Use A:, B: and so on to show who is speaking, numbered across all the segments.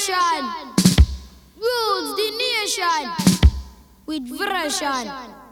A: generation rules the nation with version.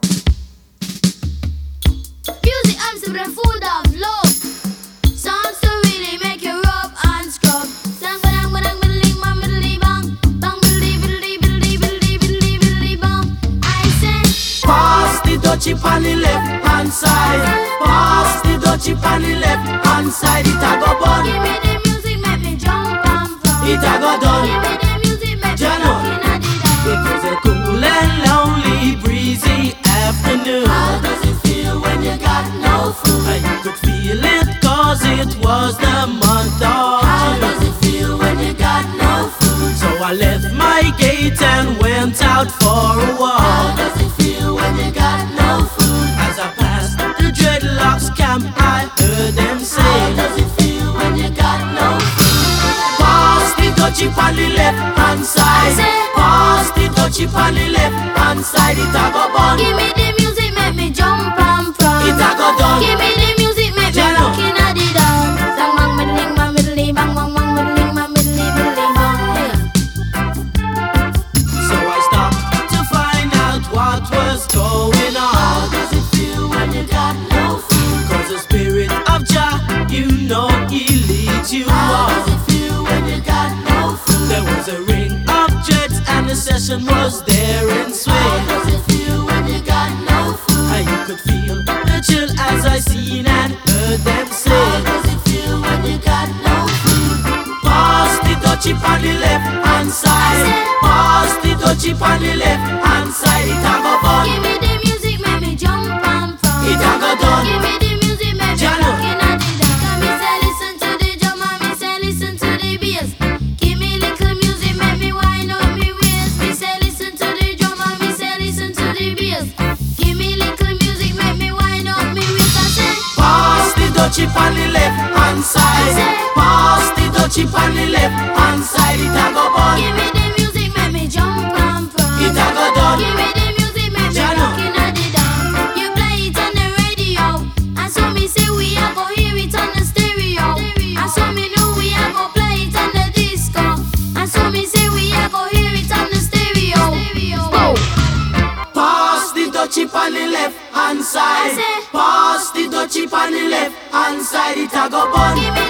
A: Music and the food of love. Songs to really make you rub and scrub. Sang badang badang biddly bang biddly bang bang biddly biddly biddly biddly biddly biddly bang. I say,
B: pass the dutchie on the left hand side. Pass the dutchie on the left hand side. It a go bun.
A: Give me the music, make me jump and from.
B: It a go done.
A: Give me the music, make me looking at the
B: It
A: down.
B: was a cool and lonely, breezy afternoon.
C: How does it feel when you got no food?
B: And you could feel it cause it was the month of
C: How
B: June.
C: does it feel when you got no food?
B: So I left my gate and went out for a
C: How
B: walk.
C: does it feel when you got no food?
B: As I passed the dreadlocks camp, I heard them
C: How
B: say,
C: does it feel when you got no food?
B: pass the dutchie on the left hand side. Pass the dutchie on the left hand side. It a go bun.
A: Give me the music, make me jump and from.
B: It a go done.
A: Give me the music, make me
B: Jano.
A: looking at the down. Sang bang middling bang middly bang bang bang middling bang middly biddly bang.
B: So I stopped to find out what was going
C: How
B: on.
C: does it feel when you got no food?
B: Cause the spirit of Jah, you know he leads you
C: How does
B: on.
C: it feel when you got no food?
B: There was a ring of dreads and the session was there in
C: How
B: swing.
C: does it feel when you got no food?
B: And you could feel the chill as I seen and heard them
C: How
B: say,
C: does it feel when you got no food?
B: pass the dutchie on the left hand side. Pass the dutchie on the left hand side. It a go bun.
A: Give me the music, make me jump and from.
B: It a go done.
A: Give me the music, make me
B: Jano.
A: looking at the down. Come me say listen to the drum and me say listen to the bass. Give me little music, make me wind up me waist. Me say listen to the drum and me say listen to the bass. Give me little music, make me wind up me waist. I say,
B: Pass the dutchie on the left hand side. Pass the dutchie on the left hand side. It a go bun.
A: give me the music, make me jump and from.
B: It a go done.
A: Give me the music, make me
B: Jano.
A: looking at the down. You play it on the radio, and so me say we a go hear it on the stereo. And so me know we a go play it on the disco. And so me say we a go hear it on the stereo.
B: Pass the dutchie on the left hand side. Pass the dutchie on the left hand side. It a go bun.
A: Give me